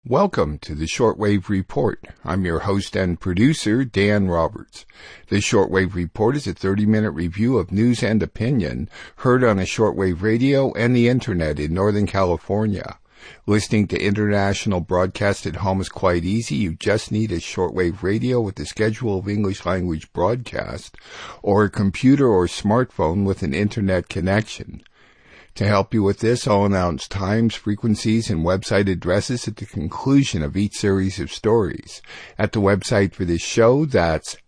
Welcome to the Shortwave Report. I'm your host and producer, Dan Roberts. The Shortwave Report is a 30-minute review of news and opinion heard on a shortwave radio and the internet in Northern California. Listening to international broadcast at home is quite easy. You just need a shortwave radio with a schedule of English language broadcast or a computer or smartphone with an internet connection. To help you with this, I'll announce times, frequencies, and website addresses at the conclusion of each series of stories. At the website for this show, that's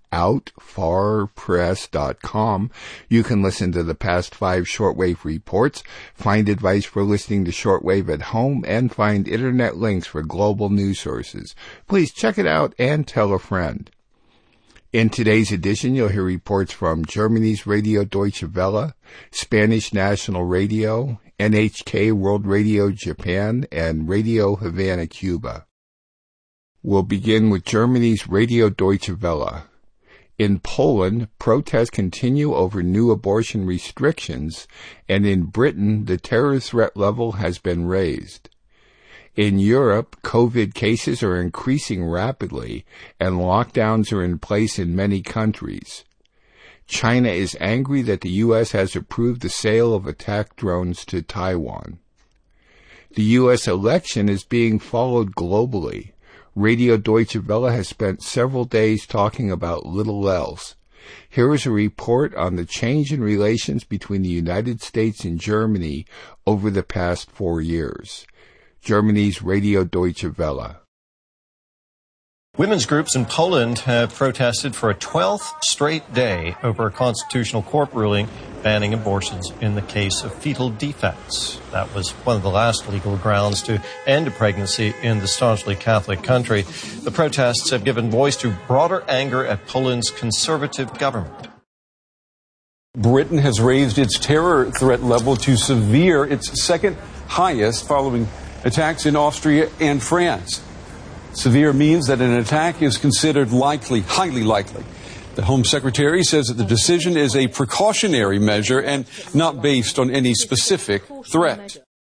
outfarpress.com, you can listen to the past 5 shortwave reports, find advice for listening to shortwave at home, and find internet links for global news sources. Please check it out and tell a friend. In today's edition, you'll hear reports from Germany's Radio Deutsche Welle, Spanish National Radio, NHK World Radio Japan, and Radio Havana, Cuba. We'll begin with Germany's Radio Deutsche Welle. In Poland, protests continue over new abortion restrictions, and in Britain, the terror threat level has been raised. In Europe, COVID cases are increasing rapidly, and lockdowns are in place in many countries. China is angry that the U.S. has approved the sale of attack drones to Taiwan. The U.S. election is being followed globally. Radio Deutsche Welle has spent several days talking about little else. Here is a report on the change in relations between the United States and Germany over the past 4 years. Germany's Radio Deutsche Welle. Women's groups in Poland have protested for a 12th straight day over a constitutional court ruling banning abortions in the case of fetal defects. That was one of the last legal grounds to end a pregnancy in the staunchly Catholic country. The protests have given voice to broader anger at Poland's conservative government. Britain has raised its terror threat level to severe, its second highest, following attacks in Austria and France. Severe means that an attack is considered likely, highly likely. The Home Secretary says that the decision is a precautionary measure and not based on any specific threat.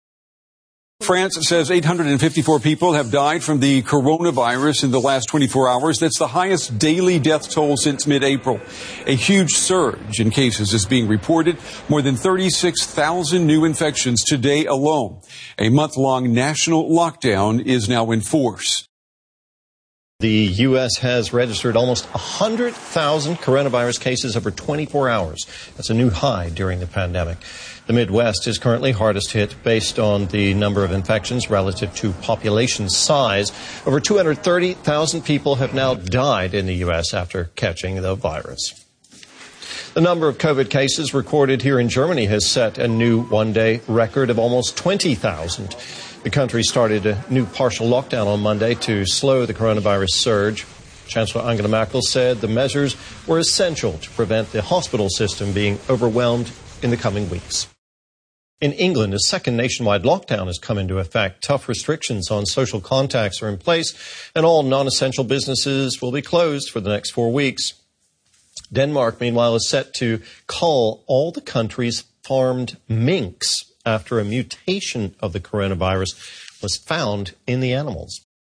France says 854 people have died from the coronavirus in the last 24 hours. That's the highest daily death toll since mid-April. A huge surge in cases is being reported. More than 36,000 new infections today alone. A month-long national lockdown is now in force. The U.S. has registered almost 100,000 coronavirus cases over 24 hours. That's a new high during the pandemic. The Midwest is currently hardest hit based on the number of infections relative to population size. Over 230,000 people have now died in the U.S. after catching the virus. The number of COVID cases recorded here in Germany has set a new one-day record of almost 20,000. The country started a new partial lockdown on Monday to slow the coronavirus surge. Chancellor Angela Merkel said the measures were essential to prevent the hospital system being overwhelmed in the coming weeks. In England, a second nationwide lockdown has come into effect. Tough restrictions on social contacts are in place, and all non-essential businesses will be closed for the next 4 weeks. Denmark, meanwhile, is set to cull all the country's farmed minks after a mutation of the coronavirus was found in the animals.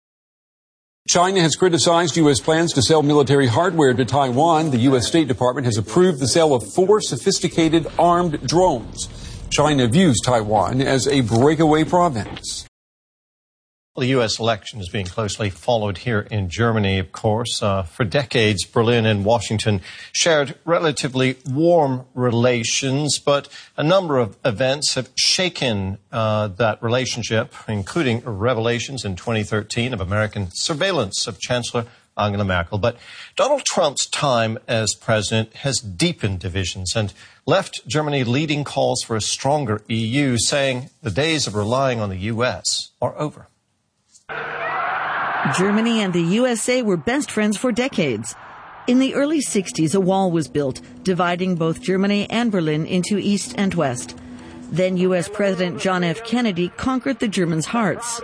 China has criticized U.S. plans to sell military hardware to Taiwan. The U.S. State Department has approved the sale of 4 sophisticated armed drones. China views Taiwan as a breakaway province. The U.S. election is being closely followed here in Germany, of course. For decades, Berlin and Washington shared relatively warm relations, but a number of events have shaken that relationship, including revelations in 2013 of American surveillance of Chancellor Angela Merkel. But Donald Trump's time as president has deepened divisions and left Germany leading calls for a stronger EU, saying the days of relying on the U.S. are over. Germany and the USA were best friends for decades. In the early 60s, a wall was built, dividing both Germany and Berlin into East and West. Then U.S. President John F. Kennedy conquered the Germans' hearts.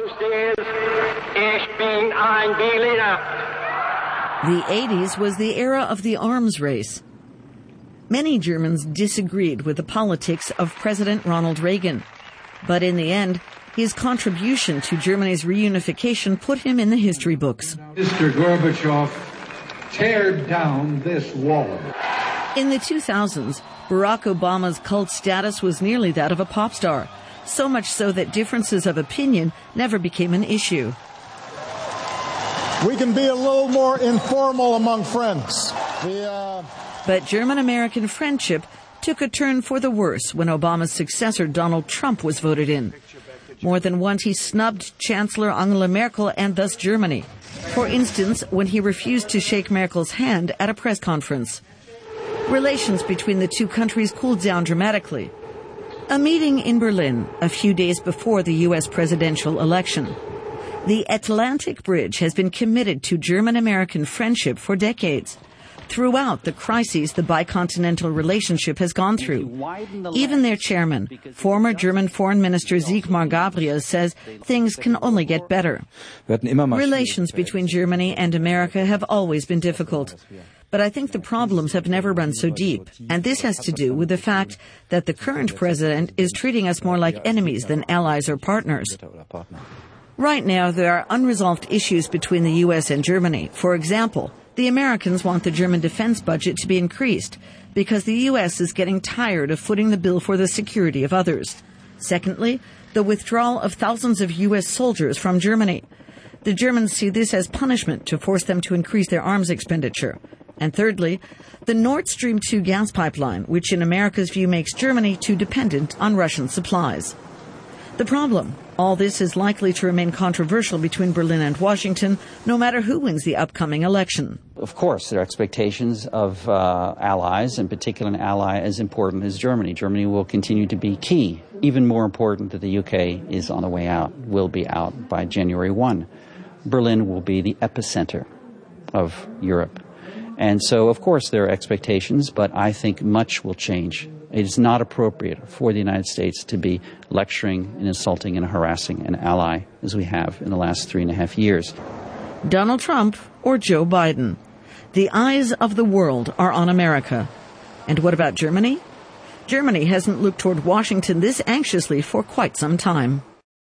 The 80s was the era of the arms race. Many Germans disagreed with the politics of President Ronald Reagan. But in the end, His contribution to Germany's reunification put him in the history books. Mr. Gorbachev, tear down this wall. In the 2000s, Barack Obama's cult status was nearly that of a pop star, so much so that differences of opinion never became an issue. We can be a little more informal among friends. But German-American friendship took a turn for the worse when Obama's successor, Donald Trump, was voted in. More than once he snubbed Chancellor Angela Merkel and thus Germany. For instance, when he refused to shake Merkel's hand at a press conference. Relations between the two countries cooled down dramatically. A meeting in Berlin a few days before the U.S. presidential election. The Atlantic Bridge has been committed to German-American friendship for decades. Throughout the crises the bicontinental relationship has gone through. Even their chairman, former German Foreign Minister Sigmar Gabriel, says things can only get better. Relations between Germany and America have always been difficult. But I think the problems have never run so deep. And this has to do with the fact that the current president is treating us more like enemies than allies or partners. Right now, there are unresolved issues between the U.S. and Germany. For example, the Americans want the German defense budget to be increased because the U.S. is getting tired of footing the bill for the security of others. Secondly, the withdrawal of thousands of U.S. soldiers from Germany. The Germans see this as punishment to force them to increase their arms expenditure. And thirdly, the Nord Stream 2 gas pipeline, which in America's view makes Germany too dependent on Russian supplies. The problem: all this is likely to remain controversial between Berlin and Washington, no matter who wins the upcoming election. Of course, there are expectations of allies, in particular an ally as important as Germany. Germany will continue to be key, even more important that the UK is on the way out, will be out by January 1. Berlin will be the epicenter of Europe. And so, of course, there are expectations, but I think much will change. It is not appropriate for the United States to be lecturing and insulting and harassing an ally as we have in the last 3.5 years. Donald Trump or Joe Biden? The eyes of the world are on America. And what about Germany? Germany hasn't looked toward Washington this anxiously for quite some time.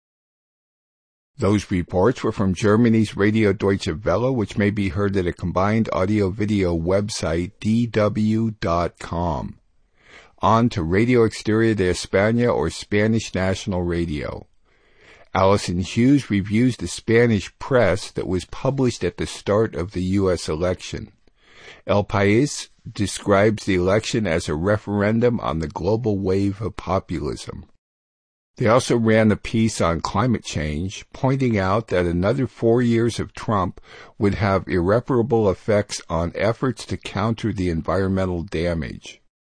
Those reports were from Germany's Radio Deutsche Welle, which may be heard at a combined audio-video website, dw.com. On to Radio Exterior de España, or Spanish National Radio. Allison Hughes reviews the Spanish press that was published at the start of the U.S. election. El País describes the election as a referendum on the global wave of populism. They also ran a piece on climate change, pointing out that another 4 years of Trump would have irreparable effects on efforts to counter the environmental damage.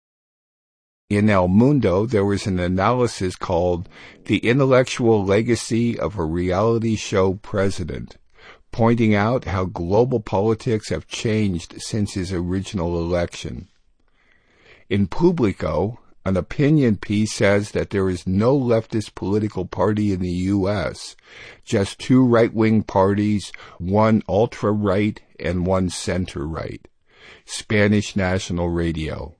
In El Mundo, there was an analysis called The Intellectual Legacy of a Reality Show President, pointing out how global politics have changed since his original election. In Publico, an opinion piece says that there is no leftist political party in the U.S., just two right-wing parties, one ultra-right and one center-right. Spanish National Radio.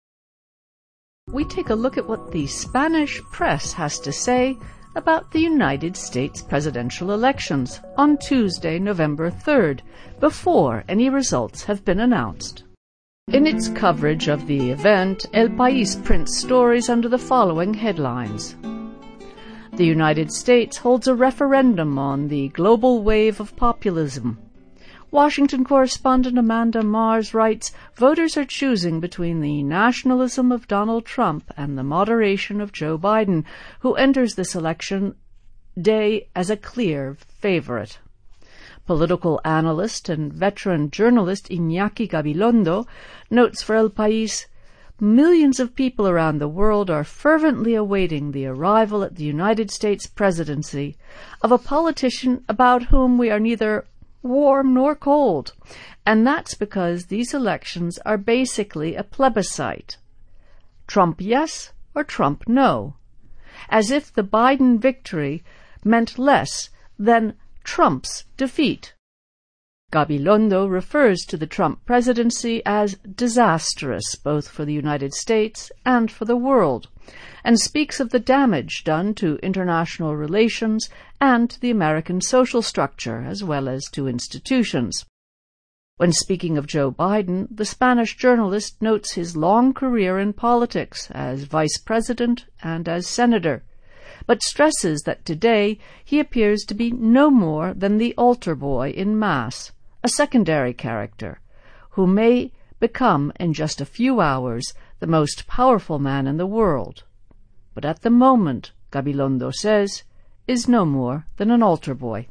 We take a look at what the Spanish press has to say about the United States presidential elections on Tuesday, November 3rd, before any results have been announced. In its coverage of the event, El País prints stories under the following headlines. The United States holds a referendum on the global wave of populism. Washington correspondent Amanda Mars writes, voters are choosing between the nationalism of Donald Trump and the moderation of Joe Biden, who enters this election day as a clear favorite. Political analyst and veteran journalist Iñaki Gabilondo notes for El País, millions of people around the world are fervently awaiting the arrival at the United States presidency of a politician about whom we are neither warm nor cold, and that's because these elections are basically a plebiscite. Trump yes or Trump no, as if the Biden victory meant less than Trump's defeat. Gabilondo refers to the Trump presidency as disastrous both for the United States and for the world, and speaks of the damage done to international relations and to the American social structure, as well as to institutions. When speaking of Joe Biden, the Spanish journalist notes his long career in politics as vice president and as senator, but stresses that today he appears to be no more than the altar boy in Mass, a secondary character, who may become in just a few hours the most powerful man in the world, but at the moment, Gabilondo says, is no more than an altar boy.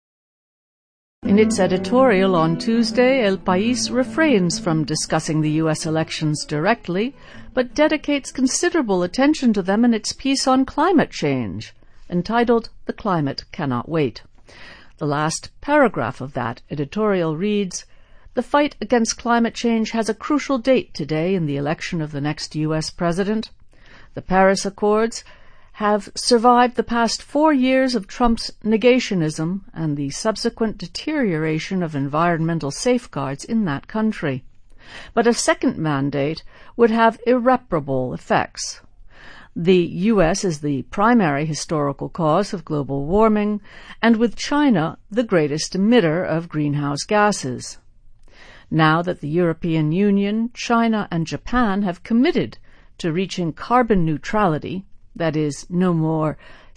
In its editorial on Tuesday, El País refrains from discussing the U.S. elections directly, but dedicates considerable attention to them in its piece on climate change, entitled "The Climate Cannot Wait." The last paragraph of that editorial reads, "The fight against climate change has a crucial date today in the election of the next U.S. president. The Paris Accords have survived the past 4 years of Trump's negationism and the subsequent deterioration of environmental safeguards in that country. But a second mandate would have irreparable effects. The U.S. is the primary historical cause of global warming, and with China the greatest emitter of greenhouse gases. Now that the European Union, China, and Japan have committed to reaching carbon neutrality, that is, no more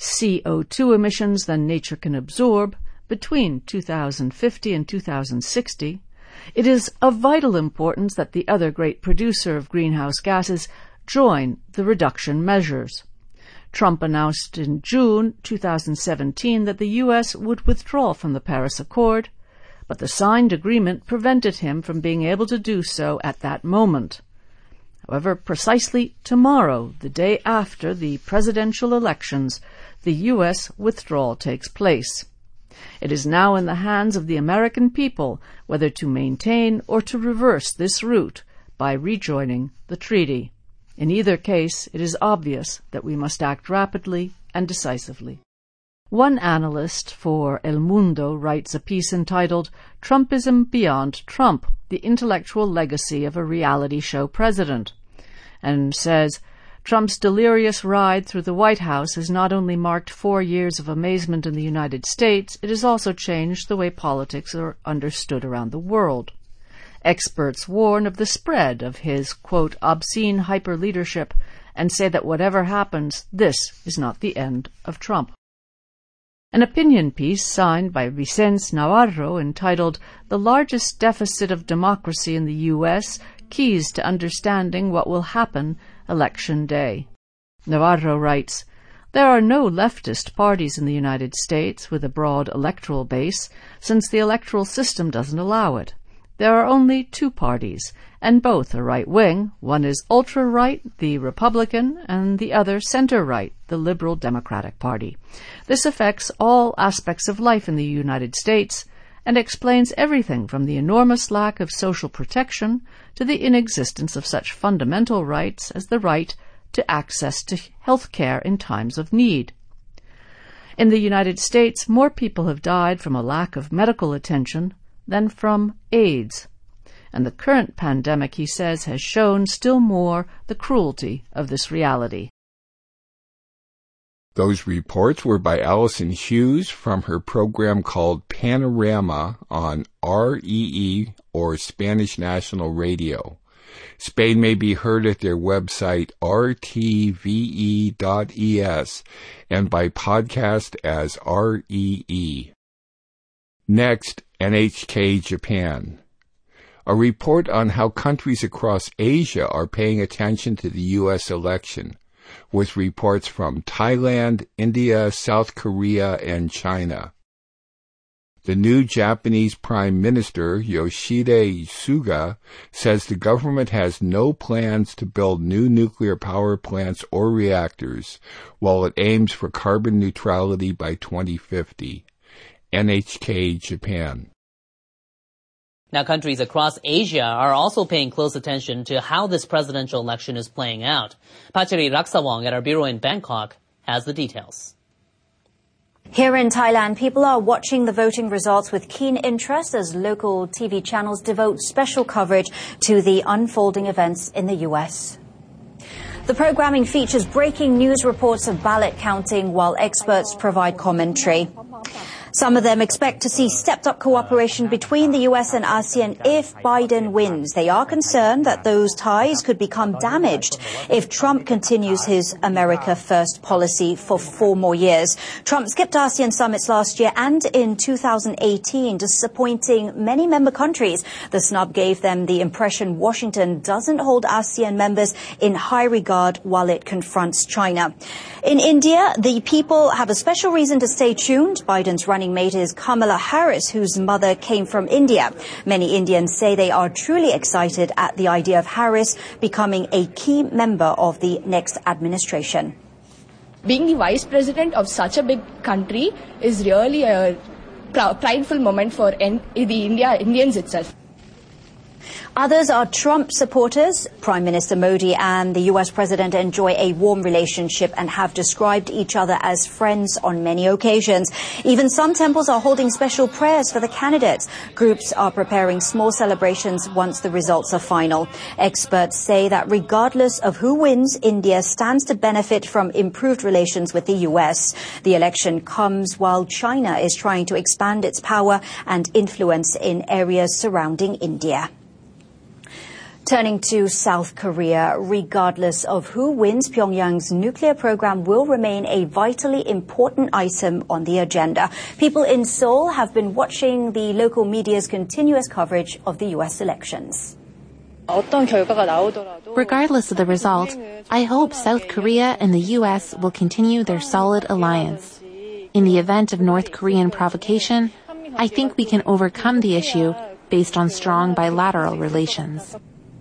CO2 emissions than nature can absorb, between 2050 and 2060, it is of vital importance that the other great producer of greenhouse gases join the reduction measures. Trump announced in June 2017 that the U.S. would withdraw from the Paris Accord, but the signed agreement prevented him from being able to do so at that moment. However, precisely tomorrow, the day after the presidential elections, the U.S. withdrawal takes place. It is now in the hands of the American people whether to maintain or to reverse this route by rejoining the treaty. In either case, it is obvious that we must act rapidly and decisively. One analyst for El Mundo writes a piece entitled "Trumpism Beyond Trump, the Intellectual Legacy of a Reality Show President," and says, Trump's delirious ride through the White House has not only marked 4 years of amazement in the United States, it has also changed the way politics are understood around the world. Experts warn of the spread of his, quote, obscene hyper-leadership and say that whatever happens, this is not the end of Trump. An opinion piece signed by Vicente Navarro entitled "The Largest Deficit of Democracy in the U.S. Keys to Understanding What Will Happen Election Day." Navarro writes, "There are no leftist parties in the United States with a broad electoral base, since the electoral system doesn't allow it. There are only 2 parties, and both are right-wing. One is ultra-right, the Republican, and the other center-right, the Liberal Democratic Party. This affects all aspects of life in the United States and explains everything from the enormous lack of social protection to the inexistence of such fundamental rights as the right to access to health care in times of need. In the United States, more people have died from a lack of medical attention than from AIDS. And the current pandemic, he says, has shown still more the cruelty of this reality." Those reports were by Allison Hughes from her program called Panorama on REE, or Spanish National Radio. Spain may be heard at their website rtve.es and by podcast as REE. Next, NHK Japan. A report on how countries across Asia are paying attention to the U.S. election, with reports from Thailand, India, South Korea, and China. The new Japanese Prime Minister, Yoshihide Suga, says the government has no plans to build new nuclear power plants or reactors, while it aims for carbon neutrality by 2050. NHK Japan. Now, countries across Asia are also paying close attention to how this presidential election is playing out. Pacheri Raksawong at our bureau in Bangkok has the details. Here in Thailand, people are watching the voting results with keen interest as local TV channels devote special coverage to the unfolding events in the U.S. The programming features breaking news reports of ballot counting while experts provide commentary. Some of them expect to see stepped-up cooperation between the U.S. and ASEAN if Biden wins. They are concerned that those ties could become damaged if Trump continues his America First policy for 4 more years. Trump skipped ASEAN summits last year and in 2018, disappointing many member countries. The snub gave them the impression Washington doesn't hold ASEAN members in high regard while it confronts China. In India, the people have a special reason to stay tuned. Biden's running mate is Kamala Harris, whose mother came from India. Many Indians say they are truly excited at the idea of Harris becoming a key member of the next administration. Being the vice president of such a big country is really a prideful moment for the Indians itself. Others are Trump supporters. Prime Minister Modi and the U.S. president enjoy a warm relationship and have described each other as friends on many occasions. Even some temples are holding special prayers for the candidates. Groups are preparing small celebrations once the results are final. Experts say that regardless of who wins, India stands to benefit from improved relations with the U.S. The election comes while China is trying to expand its power and influence in areas surrounding India. Turning to South Korea, regardless of who wins, Pyongyang's nuclear program will remain a vitally important item on the agenda. People in Seoul have been watching the local media's continuous coverage of the U.S. elections. Regardless of the result, I hope South Korea and the U.S. will continue their solid alliance. In the event of North Korean provocation, I think we can overcome the issue based on strong bilateral relations.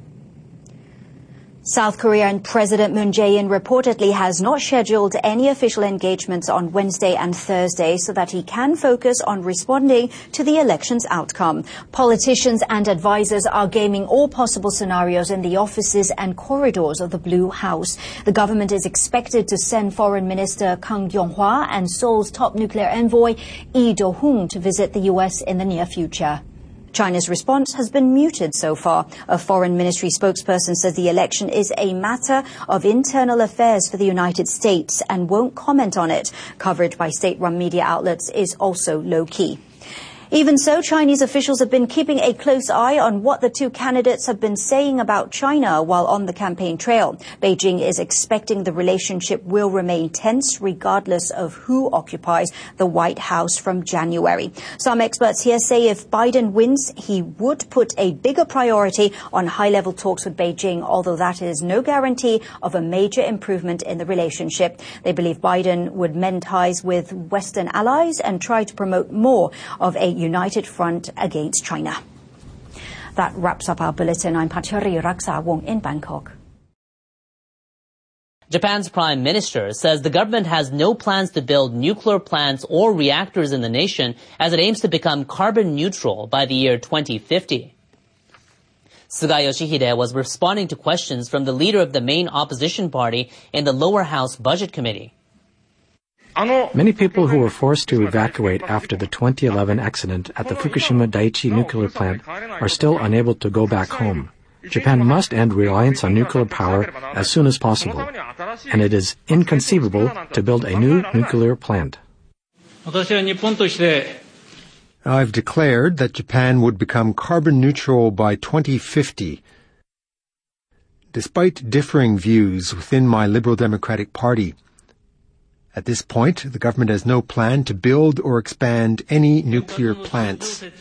South Korea and President Moon Jae-in reportedly has not scheduled any official engagements on Wednesday and Thursday so that he can focus on responding to the election's outcome. Politicians and advisors are gaming all possible scenarios in the offices and corridors of the Blue House. The government is expected to send Foreign Minister Kang Kyung-hwa and Seoul's top nuclear envoy Lee Do-hoon to visit the U.S. in the near future. China's response has been muted so far. A foreign ministry spokesperson says the election is a matter of internal affairs for the United States and won't comment on it. Coverage by state-run media outlets is also low-key. Even so, Chinese officials have been keeping a close eye on what the two candidates have been saying about China while on the campaign trail. Beijing is expecting the relationship will remain tense regardless of who occupies the White House from January. Some experts here say if Biden wins, he would put a bigger priority on high-level talks with Beijing, although that is no guarantee of a major improvement in the relationship. They believe Biden would mend ties with Western allies and try to promote more of a united front against China. That wraps up our bulletin. I'm Pachari Raksa-wong in Bangkok. Japan's prime minister says the government has no plans to build nuclear plants or reactors in the nation as it aims to become carbon neutral by the year 2050. Suga Yoshihide was responding to questions from the leader of the main opposition party in the lower house budget committee. Many people who were forced to evacuate after the 2011 accident at the Fukushima Daiichi nuclear plant are still unable to go back home. Japan must end reliance on nuclear power as soon as possible, and it is inconceivable to build a new nuclear plant. I've declared that Japan would become carbon neutral by 2050. Despite differing views within my Liberal Democratic Party, at this point, the government has no plan to build or expand any nuclear plants. But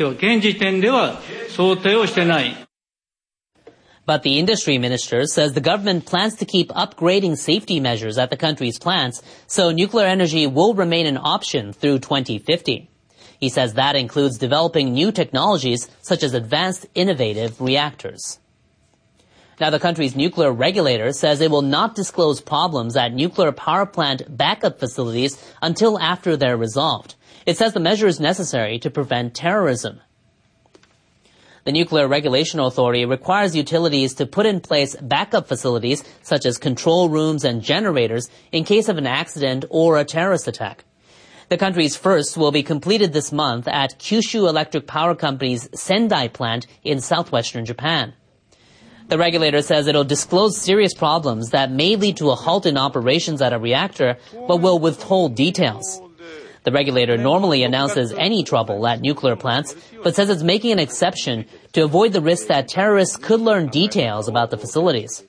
the industry minister says the government plans to keep upgrading safety measures at the country's plants, so nuclear energy will remain an option through 2050. He says that includes developing new technologies such as advanced innovative reactors. Now, the country's nuclear regulator says it will not disclose problems at nuclear power plant backup facilities until after they're resolved. It says the measure is necessary to prevent terrorism. The Nuclear Regulation Authority requires utilities to put in place backup facilities such as control rooms and generators in case of an accident or a terrorist attack. The country's first will be completed this month at Kyushu Electric Power Company's Sendai plant in southwestern Japan. The regulator says it'll disclose serious problems that may lead to a halt in operations at a reactor, but will withhold details. The regulator normally announces any trouble at nuclear plants, but says it's making an exception to avoid the risk that terrorists could learn details about the facilities.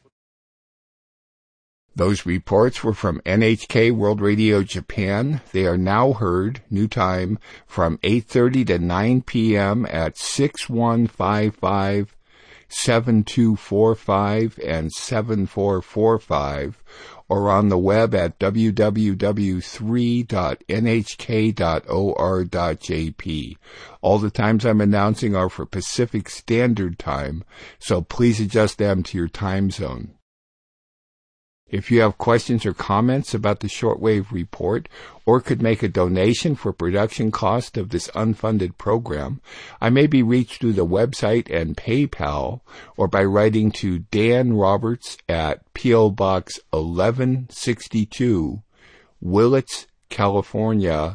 Those reports were from NHK World Radio Japan. They are now heard, new time, from 8:30 to 9 p.m. at 6155, 7245, and 7445, or on the web at www.3.nhk.or.jp. All the times I'm announcing are for Pacific Standard Time, so please adjust them to your time zone. If you have questions or comments about the Shortwave Report or could make a donation for production cost of this unfunded program, I may be reached through the website and PayPal or by writing to Dan Roberts at P.O. Box 1162, Willits, California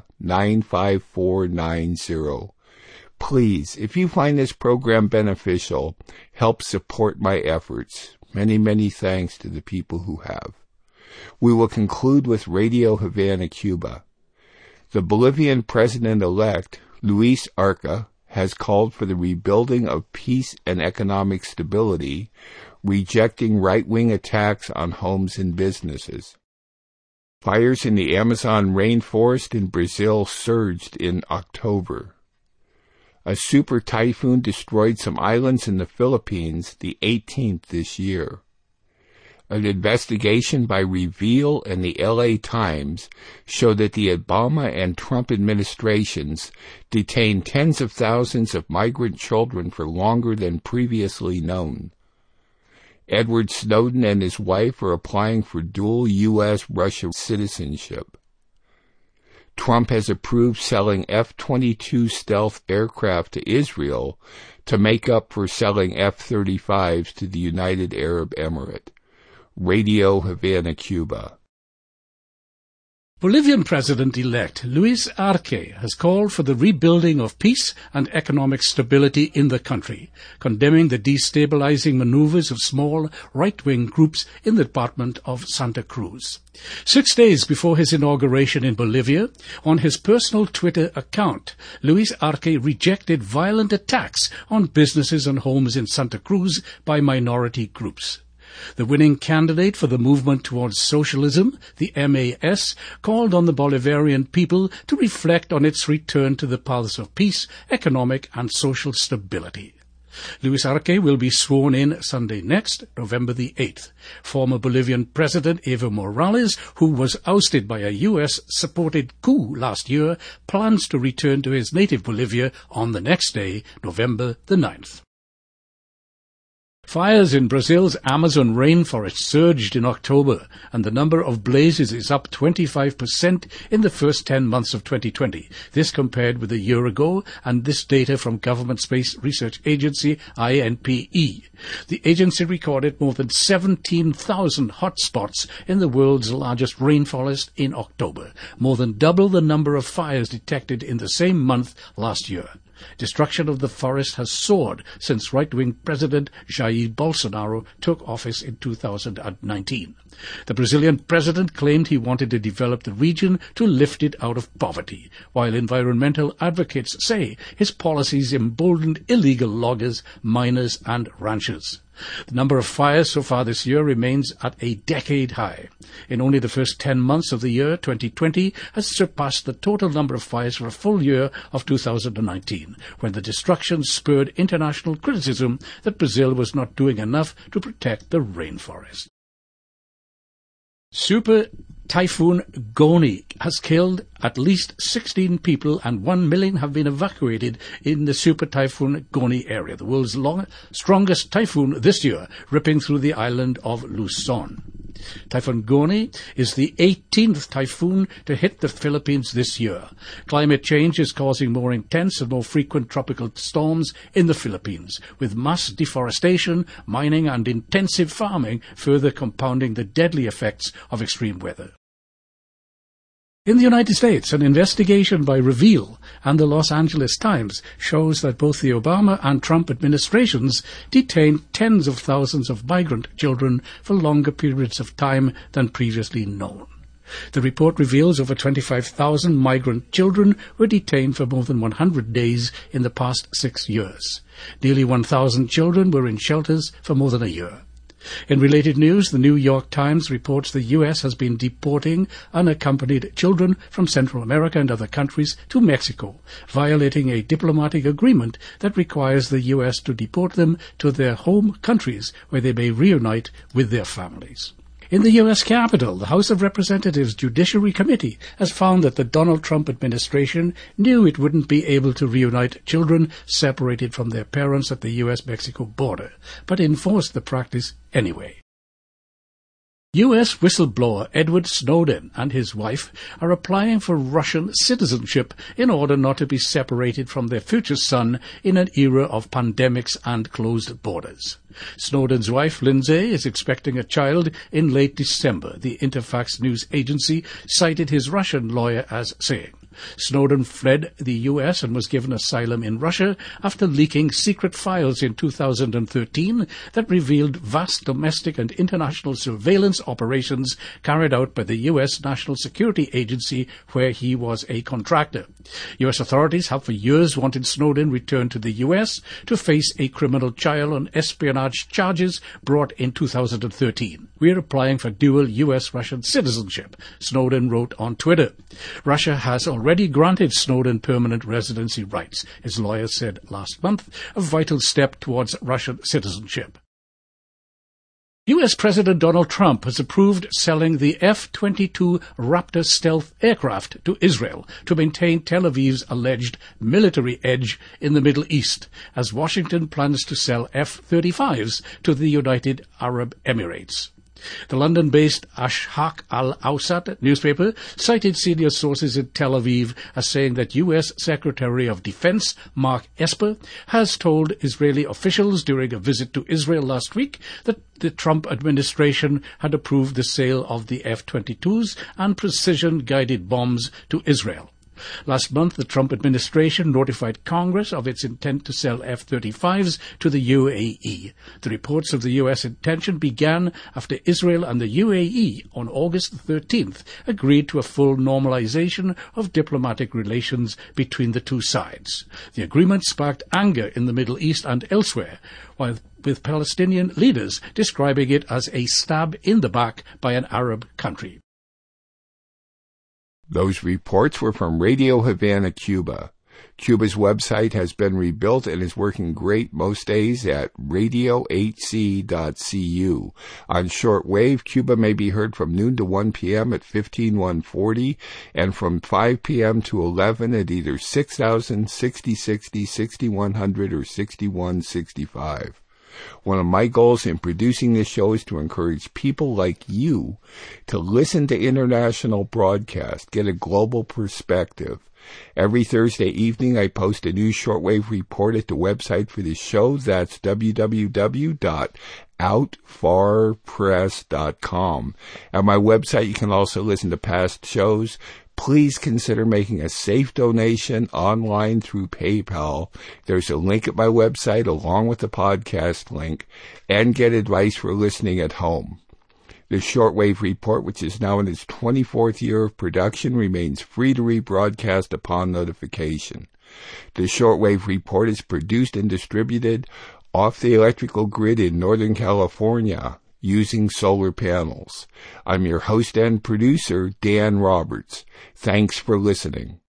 95490. Please, if you find this program beneficial, help support my efforts. Many, many thanks to the people who have. We will conclude with Radio Havana, Cuba. The Bolivian president-elect, Luis Arce, has called for the rebuilding of peace and economic stability, rejecting right-wing attacks on homes and businesses. Fires in the Amazon rainforest in Brazil surged in October. A super typhoon destroyed some islands in the Philippines, the 18th this year. An investigation by Reveal and the LA Times showed that the Obama and Trump administrations detained tens of thousands of migrant children for longer than previously known. Edward Snowden and his wife are applying for dual U.S.-Russia citizenship. Trump has approved selling F-22 stealth aircraft to Israel to make up for selling F-35s to the United Arab Emirates. Radio Havana, Cuba. Bolivian President-elect Luis Arce has called for the rebuilding of peace and economic stability in the country, condemning the destabilizing maneuvers of small right-wing groups in the department of Santa Cruz. 6 days before his inauguration in Bolivia, on his personal Twitter account, Luis Arce rejected violent attacks on businesses and homes in Santa Cruz by minority groups. The winning candidate for the movement towards socialism, the MAS, called on the Bolivarian people to reflect on its return to the paths of peace, economic and social stability. Luis Arce will be sworn in Sunday next, November the 8th. Former Bolivian President Evo Morales, who was ousted by a U.S.-supported coup last year, plans to return to his native Bolivia on the next day, November the 9th. Fires in Brazil's Amazon rainforest surged in October, and the number of blazes is up 25% in the first 10 months of 2020. This compared with a year ago, and this data from government space research agency INPE. The agency recorded more than 17,000 hotspots in the world's largest rainforest in October, more than double the number of fires detected in the same month last year. Destruction of the forest has soared since right-wing President Jair Bolsonaro took office in 2019. The Brazilian president claimed he wanted to develop the region to lift it out of poverty, while environmental advocates say his policies emboldened illegal loggers, miners, and ranchers. The number of fires so far this year remains at a decade high. In only the first 10 months of the year, 2020 has surpassed the total number of fires for a full year of 2019, when the destruction spurred international criticism that Brazil was not doing enough to protect the rainforest. Super Typhoon Goni has killed at least 16 people and 1 million have been evacuated in the Super Typhoon Goni area, the world's strongest typhoon this year, ripping through the island of Luzon. Typhoon Goni is the 18th typhoon to hit the Philippines this year. Climate change is causing more intense and more frequent tropical storms in the Philippines, with mass deforestation, mining and intensive farming further compounding the deadly effects of extreme weather. In the United States, an investigation by Reveal and the Los Angeles Times shows that both the Obama and Trump administrations detained tens of thousands of migrant children for longer periods of time than previously known. The report reveals over 25,000 migrant children were detained for more than 100 days in the past 6 years. Nearly 1,000 children were in shelters for more than a year. In related news, the New York Times reports the U.S. has been deporting unaccompanied children from Central America and other countries to Mexico, violating a diplomatic agreement that requires the U.S. to deport them to their home countries where they may reunite with their families. In the U.S. Capitol, the House of Representatives Judiciary Committee has found that the Donald Trump administration knew it wouldn't be able to reunite children separated from their parents at the U.S.-Mexico border, but enforced the practice anyway. U.S. whistleblower Edward Snowden and his wife are applying for Russian citizenship in order not to be separated from their future son in an era of pandemics and closed borders. Snowden's wife, Lindsay, is expecting a child in late December, the Interfax news agency cited his Russian lawyer as saying. Snowden fled the U.S. and was given asylum in Russia after leaking secret files in 2013 that revealed vast domestic and international surveillance operations carried out by the U.S. National Security Agency, where he was a contractor. U.S. authorities have for years wanted Snowden returned to the U.S. to face a criminal trial on espionage charges brought in 2013. We're applying for dual U.S.-Russian citizenship, Snowden wrote on Twitter. Russia has already granted Snowden permanent residency rights, his lawyer said last month, a vital step towards Russian citizenship. U.S. President Donald Trump has approved selling the F-22 Raptor stealth aircraft to Israel to maintain Tel Aviv's alleged military edge in the Middle East, as Washington plans to sell F-35s to the United Arab Emirates. The London-based Ashhaq al-Awsat newspaper cited senior sources in Tel Aviv as saying that U.S. Secretary of Defense Mark Esper has told Israeli officials during a visit to Israel last week that the Trump administration had approved the sale of the F-22s and precision-guided bombs to Israel. Last month, the Trump administration notified Congress of its intent to sell F-35s to the UAE. The reports of the U.S. intention began after Israel and the UAE on August 13th agreed to a full normalization of diplomatic relations between the two sides. The agreement sparked anger in the Middle East and elsewhere, with Palestinian leaders describing it as a stab in the back by an Arab country. Those reports were from Radio Havana, Cuba. Cuba's website has been rebuilt and is working great most days at radio8c.cu. On shortwave, Cuba may be heard from noon to 1 p.m. at 15140 and from 5 p.m. to 11 at either 6000, 6060, 6100, or 6165. One of my goals in producing this show is to encourage people like you to listen to international broadcasts, get a global perspective. Every Thursday evening, I post a new shortwave report at the website for this show. That's www.outfarpress.com. At my website, you can also listen to past shows. Please consider making a safe donation online through PayPal. There's a link at my website along with the podcast link, and get advice for listening at home. The Shortwave Report, which is now in its 24th year of production, remains free to rebroadcast upon notification. The Shortwave Report is produced and distributed off the electrical grid in Northern California using solar panels. I'm your host and producer, Dan Roberts. Thanks for listening.